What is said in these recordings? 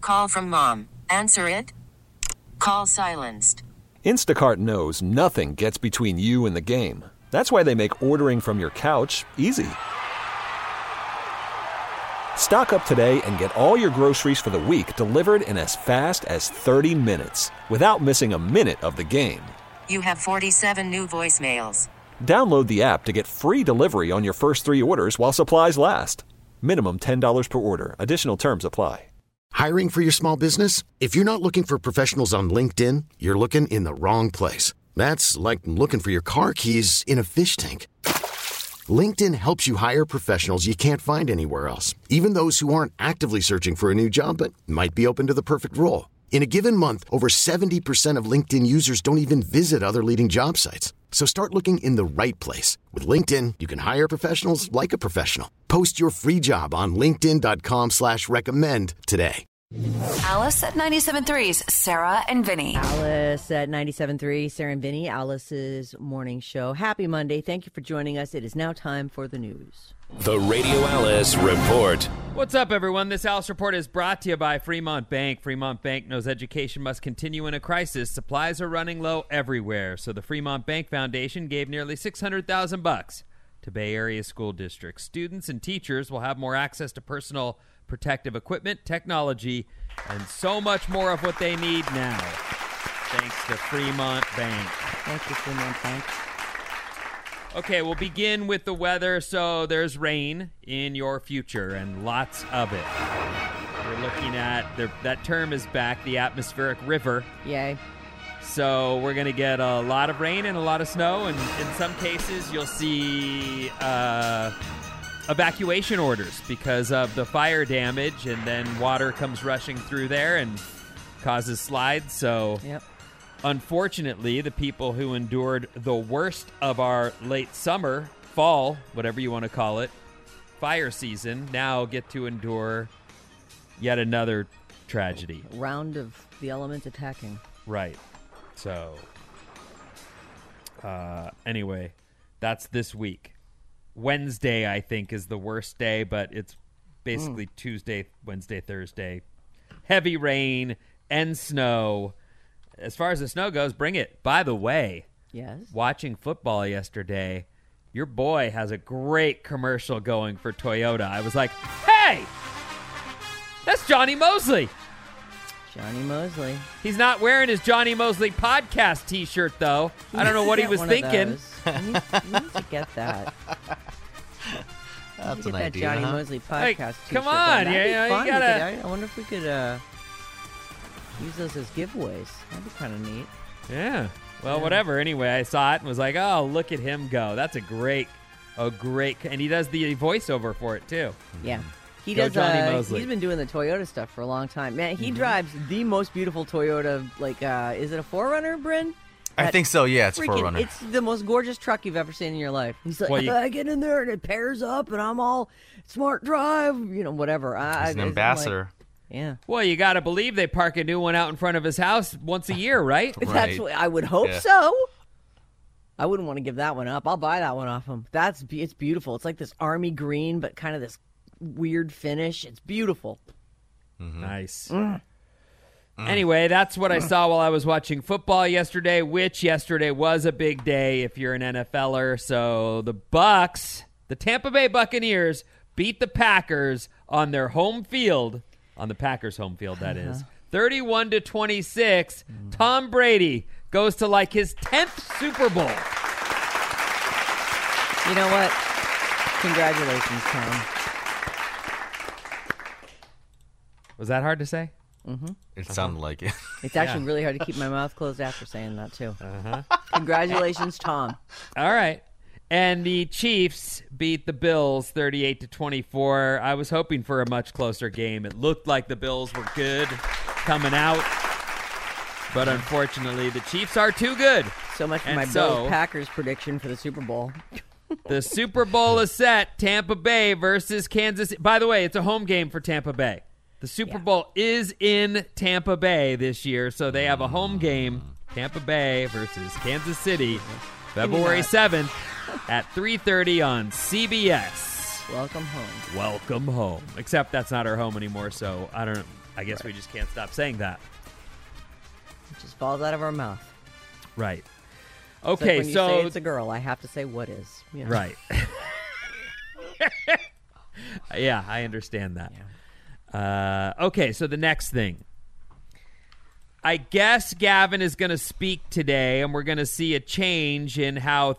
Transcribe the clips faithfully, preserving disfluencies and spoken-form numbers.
Call from mom. Answer it. Call silenced. Instacart knows nothing gets between you and the game. That's why they make ordering from your couch easy. Stock up today and get all your groceries for the week delivered in as fast as thirty minutes without missing a minute of the game. You have forty-seven new voicemails. Download the app to get free delivery on your first three orders while supplies last. Minimum ten dollars per order. Additional terms apply. Hiring for your small business? If you're not looking for professionals on LinkedIn, you're looking in the wrong place. That's like looking for your car keys in a fish tank. LinkedIn helps you hire professionals you can't find anywhere else, even those who aren't actively searching for a new job but might be open to the perfect role. In a given month, over seventy percent of LinkedIn users don't even visit other leading job sites. So start looking in the right place. With LinkedIn, you can hire professionals like a professional. Post your free job on linkedin.com slash recommend today. Alice at ninety-seven point three's Sarah and Vinny. Alice at ninety-seven point three, Sarah and Vinny, Alice's morning show. Happy Monday. Thank you for joining us. It is now time for the news. The Radio Alice Report. What's up, everyone? This Alice Report is brought to you by Fremont Bank. Fremont Bank knows education must continue in a crisis. Supplies are running low everywhere, so the Fremont Bank Foundation gave nearly six hundred thousand bucks to Bay Area school districts. Students and teachers will have more access to personal protective equipment, technology, and so much more of what they need now, thanks to Fremont Bank. Thank you, Fremont Bank. Okay, we'll begin with the weather. So there's rain in your future and lots of it. We're looking at, the, that term is back, the atmospheric river. Yay. So we're going to get a lot of rain and a lot of snow, and in some cases you'll see uh, evacuation orders because of the fire damage, and then water comes rushing through there and causes slides. So yep. Unfortunately, the people who endured the worst of our late summer, fall, whatever you want to call it, fire season, now get to endure yet another tragedy. Round of the elements attacking. Right. So, uh, anyway, that's this week. Wednesday, I think, is the worst day, but it's basically mm. Tuesday, Wednesday, Thursday. Heavy rain and snow. As far as the snow goes, bring it. By the way, yes. Watching football yesterday, your boy has a great commercial going for Toyota. I was like, hey, that's Johnny Mosley. Johnny Mosley. He's not wearing his Johnny Mosley podcast T-shirt, though. I don't know what he was thinking. I need, I need to get that. That's get an that idea, Johnny huh? Mosley podcast Hey, T-shirt. come on, That'd yeah, be yeah, you fun. We gotta- could- I wonder if we could uh, use those as giveaways. That'd be kind of neat. Yeah. Well, Yeah. whatever. Anyway, I saw it and was like, oh, look at him go. That's a great, a great, and he does the voiceover for it, too. Yeah. He Go does. Johnny Uh, Mosley. he's been doing the Toyota stuff for a long time. Man, he Mm-hmm. drives the most beautiful Toyota. Like, uh, is it a four runner, Bryn? I That think so, yeah, it's a freaking- four runner. It's the most gorgeous truck you've ever seen in your life. He's like, Well, you- I get in there and it pairs up, and I'm all smart drive, you know, whatever. I, He's an I'm ambassador. Like, yeah. Well, you got to believe they park a new one out in front of his house once a year, right? That's Right. what I would hope Yeah. so. I wouldn't want to give that one up. I'll buy that one off him. That's be- it's beautiful. It's like this army green, but kind of this weird finish. It's beautiful. Nice. Anyway, that's what I saw while I was watching football yesterday, which yesterday was a big day if you're an NFLer. So the Bucks, the Tampa Bay Buccaneers, beat the Packers on their home field, on the Packers' home field, that is, thirty-one to twenty-six. Tom Brady goes to like his tenth Super Bowl. You know what? Congratulations, Tom. Was that hard to say? It sounded like it. It's actually really hard to keep my mouth closed after saying that, too. Uh-huh. Congratulations, Tom. All right. And the Chiefs beat the Bills thirty-eight to twenty-four. I was hoping for a much closer game. It looked like the Bills were good coming out. But unfortunately, the Chiefs are too good. So much for And my so- Bills Packers prediction for the Super Bowl. The Super Bowl is set. Tampa Bay versus Kansas. By the way, it's a home game for Tampa Bay. The Super Yeah. Bowl is in Tampa Bay this year, so they have a home game, Tampa Bay versus Kansas City, February seventh at three thirty on C B S. Welcome home. Welcome home. Except that's not our home anymore, so I don't I guess we just can't stop saying that. It just falls out of our mouth. Right. It's like Okay, when you so say it's a girl, I have to say what is. You know? right. Yeah, I understand that. Uh, okay, so the next thing. I guess Gavin is going to speak today, and we're going to see a change in how,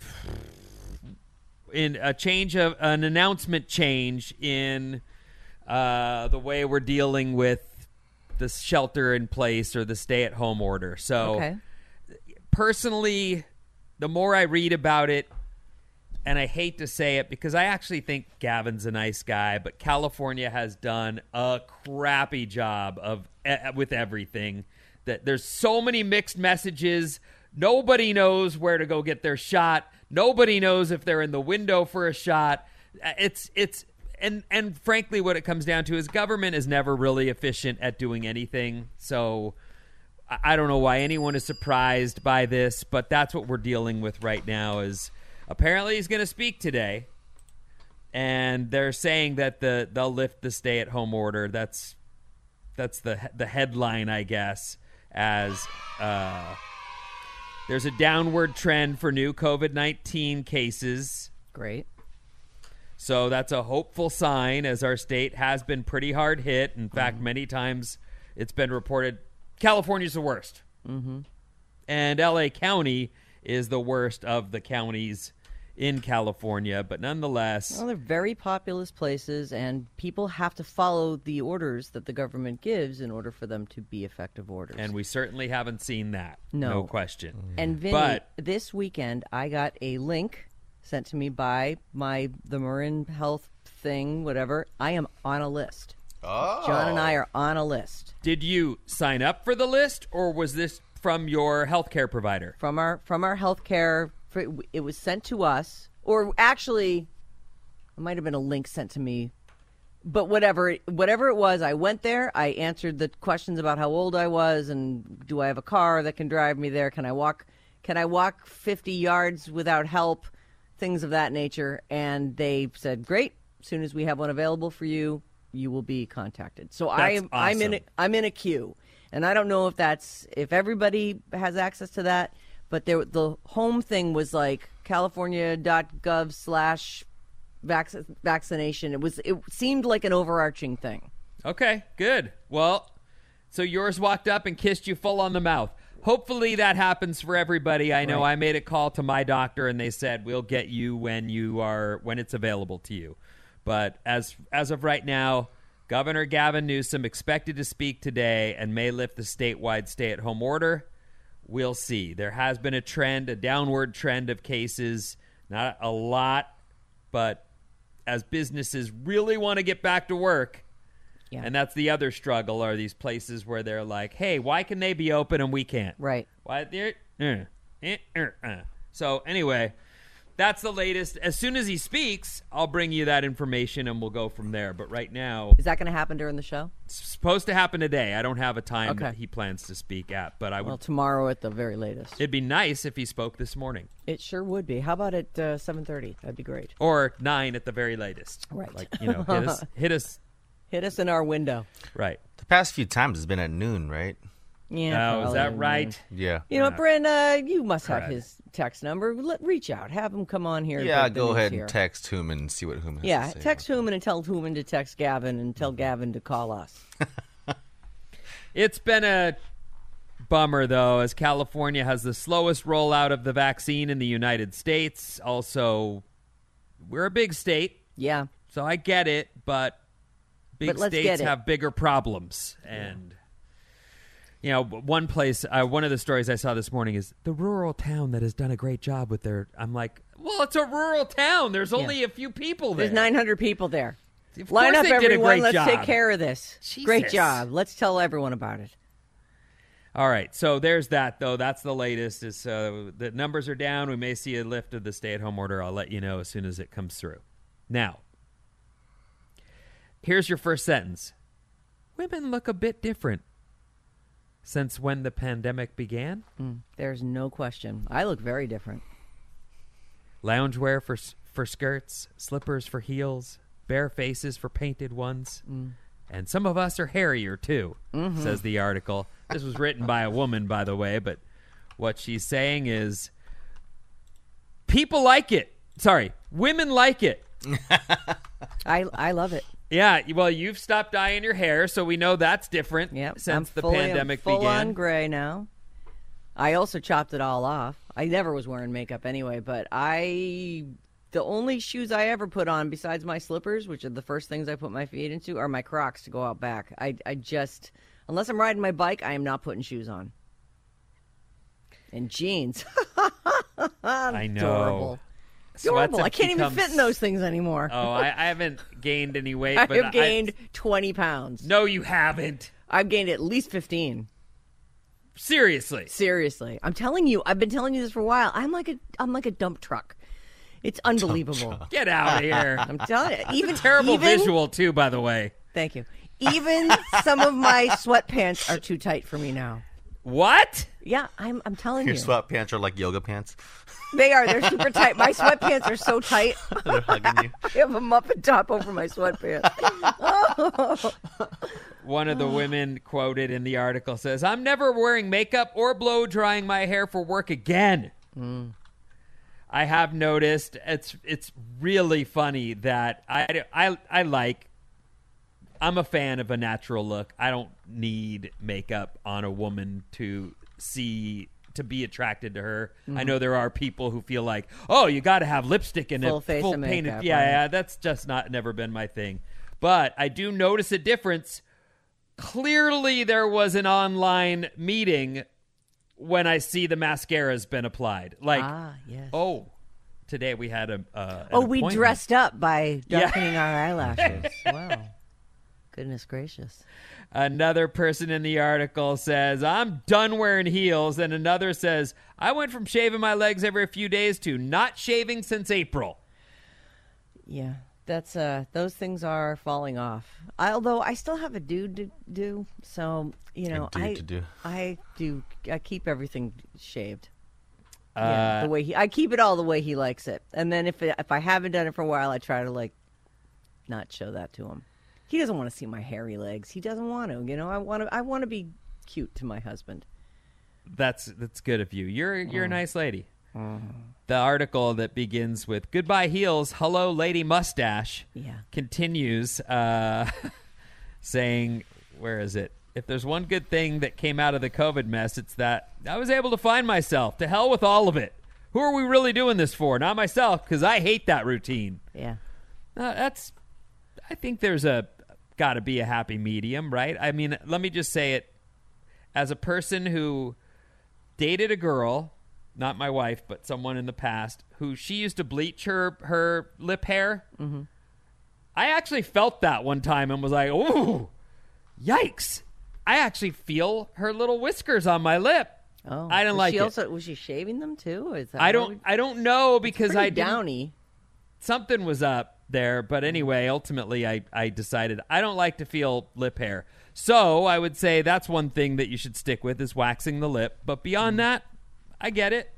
in a change of an announcement change in uh, the way we're dealing with the shelter in place or the stay-at-home order. So, Okay. personally, the more I read about it, and I hate to say it because I actually think Gavin's a nice guy, but California has done a crappy job of uh, with everything. That there's so many mixed messages. Nobody knows where to go get their shot. Nobody knows if they're in the window for a shot. It's it's and and frankly, what it comes down to is government is never really efficient at doing anything. So I, I don't know why anyone is surprised by this, but that's what we're dealing with right now. Is apparently he's going to speak today, and they're saying that the they'll lift the stay-at-home order. That's that's the the headline, I guess, as uh, there's a downward trend for new COVID nineteen cases. Great. So that's a hopeful sign, as our state has been pretty hard hit. In fact, many times it's been reported California's the worst. Mm-hmm. And L A County is the worst of the counties in California, but nonetheless. Well, they're very populous places, and people have to follow the orders that the government gives in order for them to be effective orders. And we certainly haven't seen that. No. No question. And Vinny, But- this weekend I got a link sent to me by my the Marin Health thing, whatever. I am on a list. Oh. John and I are on a list Did you sign up for the list, or was this from your healthcare provider? from our from our healthcare. It was sent to us, or actually, it might have been a link sent to me. But whatever, whatever it was, I went there. I answered the questions about how old I was and do I have a car that can drive me there? Can I walk? Can I walk fifty yards without help? Things of that nature. And they said, "Great. As soon as we have one available for you, you will be contacted." So I That's am. I'm in. A, awesome. I'm in a queue, and I don't know if that's if everybody has access to that. But there, the home thing was like california.gov slash vac- vaccination. It was. It seemed like an overarching thing. Okay, good. Well, so yours walked up and kissed you full on the mouth. Hopefully that happens for everybody. I know Right. I made a call to my doctor, and they said we'll get you when you are when it's available to you. But as as of right now, Governor Gavin Newsom expected to speak today and may lift the statewide stay-at-home order. We'll see. There has been a trend, a downward trend of cases. Not a lot, but as businesses really want to get back to work, Yeah. and that's the other struggle, are these places where they're like, hey, why can they be open and we can't? Right. Why? they're- Uh, uh, uh, uh. So anyway, that's the latest. As soon as he speaks, I'll bring you that information and we'll go from there. But right now, Is that going to happen during the show? it's supposed to happen today. I don't have a time Okay. that he plans to speak at, but I would. Well, tomorrow at the very latest. It'd be nice if he spoke this morning, It sure would be. How about at uh, seven thirty? That'd be great. or nine at the very latest. Right. Like, you know, hit us, hit us. Hit us in our window. Right. The past few times it's been at noon, right? Yeah. Oh, is probably. that right? Yeah. You know, what, Bryn, uh, you must have Correct. his text number. Let, reach out. Have him come on here. and Yeah, break the go news ahead here. and text Human and see what Human has Yeah, to say. text Human and tell Human to text Gavin and tell Gavin to call us. It's been a bummer, though, as California has the slowest rollout of the vaccine in the United States. Also, we're a big state, Yeah. so I get it, but big But let's states get it. have bigger problems. And, you know, one place, uh, one of the stories I saw this morning is the rural town that has done a great job with their, I'm like, well, it's a rural town. There's only a few people there. There's nine hundred people there. Of Line course up, they did a everyone. great Let's job. take care of this. Great Jesus. job. Let's tell everyone about it. All right, so there's that, though. That's the latest. Is uh, the numbers are down. We may see a lift of the stay-at-home order. I'll let you know as soon as it comes through. Now, here's your first sentence. Women look a bit different since when the pandemic began. Mm, there's no question. I look very different. Loungewear for for skirts, slippers for heels, bare faces for painted ones. Mm. And some of us are hairier, too, Mm-hmm. says the article. This was written by a woman, by the way, but what she's saying is people like it. Sorry, women like it. I I love it. Yeah, well, you've stopped dyeing your hair, so we know that's different Yep. since I'm the fully, pandemic I'm full began. on gray now. I also chopped it all off. I never was wearing makeup anyway, but I the only shoes I ever put on besides my slippers, which are the first things I put my feet into, are my Crocs to go out back. I I just unless I'm riding my bike, I am not putting shoes on. And jeans. I know. Adorable. Sweats Adorable. have I can't become even fit in those things anymore. Oh, I, I haven't gained any weight. I but have gained twenty pounds. No, you haven't. I've gained at least fifteen. Seriously. Seriously. I'm telling you, I've been telling you this for a while. I'm like a I'm like a dump truck. It's unbelievable. Get out of here. I'm telling you. Even Terrible even, visual, too, by the way. Thank you. Even some of my sweatpants are too tight for me now. What? Yeah, I'm I'm telling Your you. sweatpants are like yoga pants. They are. They're super tight. My sweatpants are so tight. They're hugging you. I have a muffin top over my sweatpants. One of the women quoted in the article says, I'm never wearing makeup or blow drying my hair for work again. Mm. I have noticed it's it's really funny that I, I, I like, I'm a fan of a natural look. I don't need makeup on a woman to see, to be attracted to her. Mm-hmm. I know there are people who feel like, oh, you got to have lipstick and Full a face full of painted. makeup, Yeah, right. yeah, that's just not never been my thing. But I do notice a difference. Clearly, there was an online meeting when I see the mascara's been applied. Like, Ah, yes. oh, today we had a. Uh, an Oh, we appointment. dressed up by Yeah. darkening our eyelashes. Wow. Goodness gracious. Another person in the article says, I'm done wearing heels. And another says, I went from shaving my legs every few days to not shaving since April. Yeah, that's uh, those things are falling off. I, although I still have a dude to do, so you know, dude I to do. I do. I keep everything shaved. Uh, Yeah, the way he, I keep it all the way he likes it, and then if it, if I haven't done it for a while, I try to like not show that to him. He doesn't want to see my hairy legs. He doesn't want to. You know, I want to. I want to be cute to my husband. That's that's good of you. You're you're Mm. a nice lady. The article that begins with "Goodbye heels, hello lady mustache" Yeah. continues uh, saying, "Where is it? If there's one good thing that came out of the COVID mess, it's that I was able to find myself. To hell with all of it. Who are we really doing this for? Not myself, because I hate that routine." Yeah. Uh, that's. I think there's a got to be a happy medium, right? I mean, let me just say it. As a person who dated a girl, not my wife, but someone in the past, who she used to bleach her her lip hair. Mm-hmm. I actually felt that one time and was like, "Ooh, yikes!" I actually feel her little whiskers on my lip. Oh, I didn't was like she it. Also, was she shaving them too? Or is that I how don't. we- I don't know because Pretty I didn't- downy. something was up there, but anyway, ultimately I, I decided I don't like to feel lip hair. So I would say that's one thing that you should stick with is waxing the lip. But beyond that, I get it.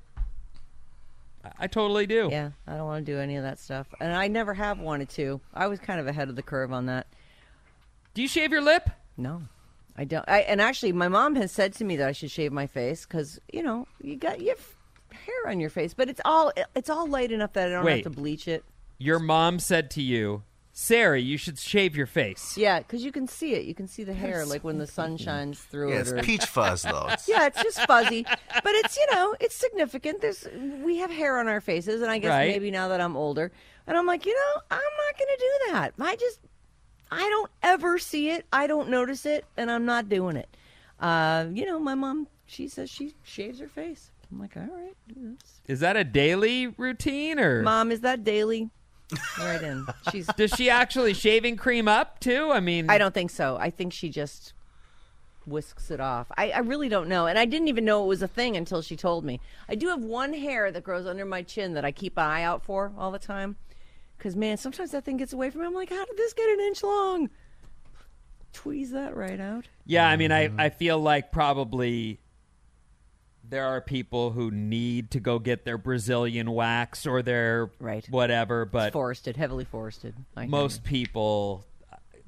I, I totally do. Yeah, I don't want to do any of that stuff. And I never have wanted to. I was kind of ahead of the curve on that. Do you shave your lip? No, I don't. I, and actually, my mom has said to me that I should shave my face because, you know, you got you have hair on your face, but it's all it's all light enough that I don't Wait. have to bleach it. Your mom said to you, Sarah, you should shave your face. Yeah, because you can see it. You can see the hair, like when the sun shines through Yeah, it. it's Or, peach fuzz though. It's, yeah, it's just fuzzy, but it's you know it's significant. There's we have hair on our faces, and I guess Right. maybe now that I'm older, and I'm like, you know, I'm not going to do that. I just I don't ever see it. I don't notice it, and I'm not doing it. Uh, you know, my mom, she says she shaves her face. I'm like, all right. That's... Is that a daily routine or Mom, is that daily? Right in. She's. does she actually shaving cream up too? I mean, I don't think so. I think she just whisks it off. I, I really don't know. And I didn't even know it was a thing until she told me. I do have one hair that grows under my chin that I keep an eye out for all the time. Because, man, sometimes that thing gets away from me. I'm like, how did this get an inch long? Tweeze that right out. Yeah, I mean, I, I feel like probably there are people who need to go get their Brazilian wax or their Right. whatever, but It's forested, heavily forested. I hear most you. people,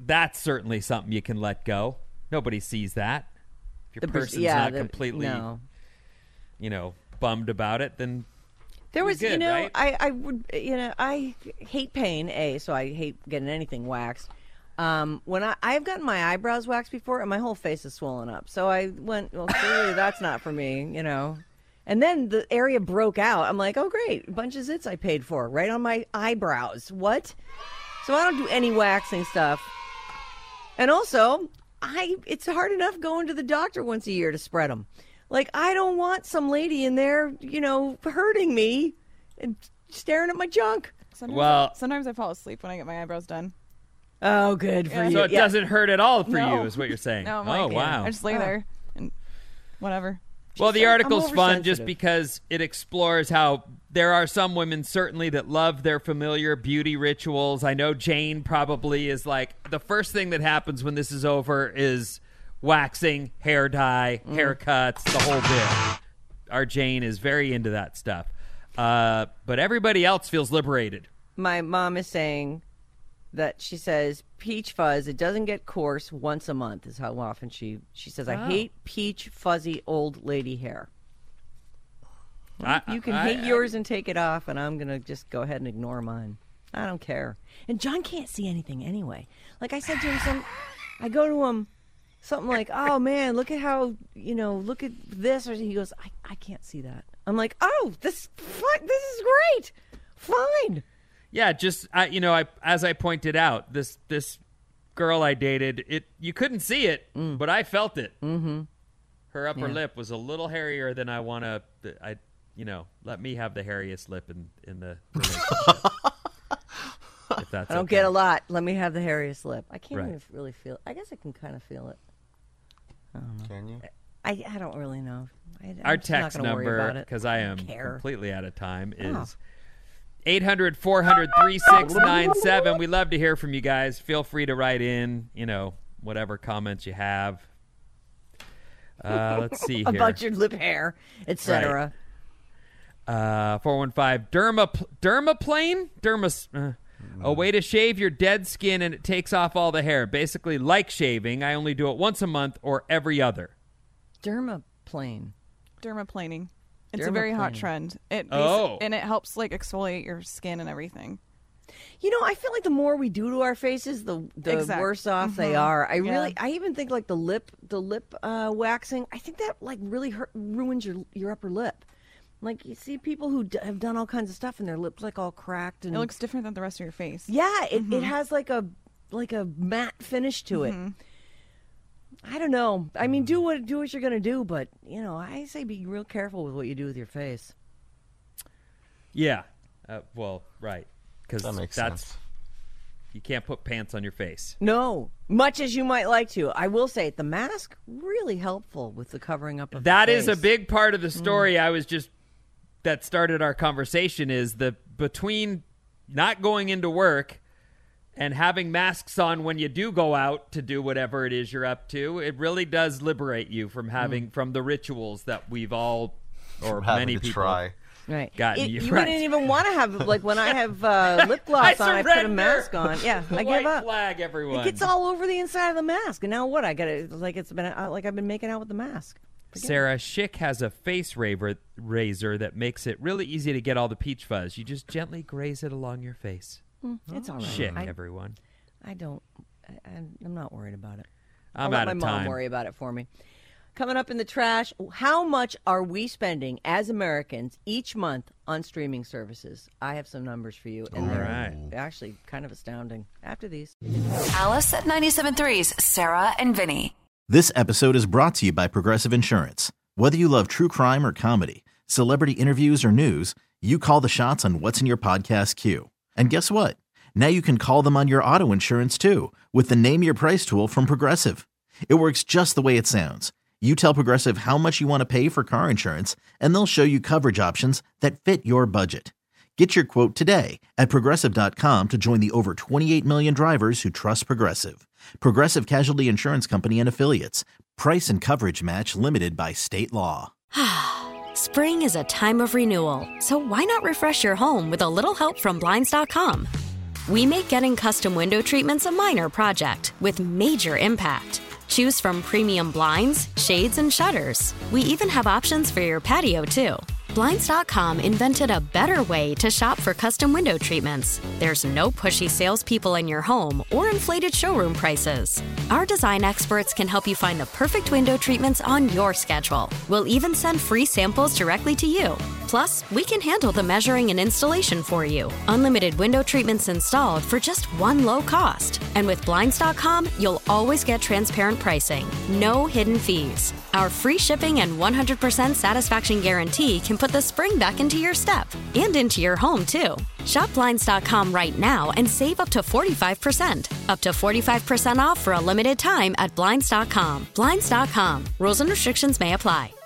that's certainly something you can let go. Nobody sees that. If your The pers- person's yeah, not the- completely, no. you know, bummed about it, then There was, good, you know, right? I, I would, you know, I hate pain. A, so I hate getting anything waxed. Um, when I, I've gotten my eyebrows waxed before, and my whole face is swollen up. So I went, well, clearly that's not for me, you know. And then the area broke out. I'm like, oh great, a bunch of zits I paid for right on my eyebrows. What? So I don't do any waxing stuff. And also, I it's hard enough going to the doctor once a year to spread them. Like, I don't want some lady in there, you know, hurting me and staring at my junk. Sometimes Well- I, sometimes I fall asleep when I get my eyebrows done. Oh, good for Yeah. you. so it Yeah. doesn't hurt at all for No. you, is what you're saying. No, I'm oh, like, wow. I just lay Oh. there and whatever. Well, the I'm article's fun just oversensitive. because it explores how there are some women certainly that love their familiar beauty rituals. I know Jane probably is like, the first thing that happens when this is over is waxing, hair dye, Mm. haircuts, the whole bit. Our Jane is very into that stuff. Uh, but everybody else feels liberated. My mom is saying that she says peach fuzz, it doesn't get coarse once a month is how often she, she says, I Oh. hate peach fuzzy old lady hair. I, You can I- hate I- yours and take it off, and I'm going to just go ahead and ignore mine. I don't care. And John can't see anything anyway. Like I said to him, some, I go to him, something like, oh, man, look at how, you know, look at this. Or he goes, I, I can't see that. I'm like, oh, this, fi- this is great. Fine. Yeah, just I, you know, I as I pointed out, this this girl I dated, it you couldn't see it, but I felt it. Mm-hmm. Her upper Yeah. lip was a little hairier than I want to. I, you know, let me have the hairiest lip in in the relationship. If that's I don't okay. get a lot. Let me have the hairiest lip. I can't Right. even really feel it. I guess I can kind of feel it. Can you? I, I don't really know. I, I'm Our just not text gonna worry number, about it. because I am don't care. completely out of time, Oh. is eight hundred, four hundred, three six nine seven. We love to hear from you guys. Feel free to write in, you know, whatever comments you have. Uh, let's see here. About your lip hair, et cetera. Uh, four one five, derma, dermaplane? Derma, uh, a way to shave your dead skin and it takes off all the hair. Basically, like shaving, I only do it once a month or every other. Dermaplane. Dermaplaning. It's a very hot Dermaplaning. trend. It basi- Oh. and it helps like exfoliate your skin and everything. You know, I feel like the more we do to our faces, the the Exact- worse off they Mhm. are. I Yeah. really, I even think like the lip, the lip uh, waxing. I think that like really hurt, ruins your your upper lip. Like you see people who d- have done all kinds of stuff and their lips like all cracked and It looks different than the rest of your face. yeah, it, it has like a like a matte finish to it. I don't know. I mean, do what do what you're gonna do, but you know, I say be real careful with what you do with your face. Yeah. Uh, well, right. Because That makes that's, sense. you can't put pants on your face. No, much as you might like to. I will say the mask really helpful with the covering up of That the is a face. big part of the story. I was just, that started our conversation is the, between not going into work and having masks on when you do go out to do whatever it is you're up to, it really does liberate you from having, from the rituals that we've all, or Having many to people. try. Right. Gotten It- you you right. wouldn't even want to have like when I have uh, lip gloss I on, I put a surrender. mask on. Yeah, The I white give up. flag, everyone. It gets all over the inside of the mask, and now what? I got to like it's been uh, like I've been making out with the mask. Forget Sarah Schick has a face raver, razor that makes it really easy to get all the peach fuzz. You just gently graze it along your face. it. It's all right. Schick, I, everyone. I don't. I, I'm I'm not worried about it. I'm I'll let out my of mom time. worry about it for me. Coming up in the trash, how much are we spending as Americans each month on streaming services? I have some numbers for you, and All they're right. actually kind of astounding. After these. Alice at ninety-seven point three's Sarah and Vinny. This episode is brought to you by Progressive Insurance. Whether you love true crime or comedy, celebrity interviews or news, you call the shots on what's in your podcast queue. And guess what? Now you can call them on your auto insurance too with the Name Your Price tool from Progressive. It works just the way it sounds. You tell Progressive how much you want to pay for car insurance, and they'll show you coverage options that fit your budget. Get your quote today at Progressive dot com to join the over twenty-eight million drivers who trust Progressive. Progressive Casualty Insurance Company and Affiliates. Price and coverage match limited by state law. Spring is a time of renewal, so why not refresh your home with a little help from Blinds dot com? We make getting custom window treatments a minor project with major impact. Choose from premium blinds, shades, and shutters. We even have options for your patio, too. Blinds dot com invented a better way to shop for custom window treatments. There's no pushy salespeople in your home or inflated showroom prices. Our design experts can help you find the perfect window treatments on your schedule. We'll even send free samples directly to you. Plus, we can handle the measuring and installation for you. Unlimited window treatments installed for just one low cost. And with Blinds dot com, you'll always get transparent pricing. No hidden fees. Our free shipping and one hundred percent satisfaction guarantee can put the spring back into your step and into your home, too. Shop Blinds dot com right now and save up to forty-five percent. Up to forty-five percent off for a limited time at Blinds dot com. Blinds dot com. Rules and restrictions may apply.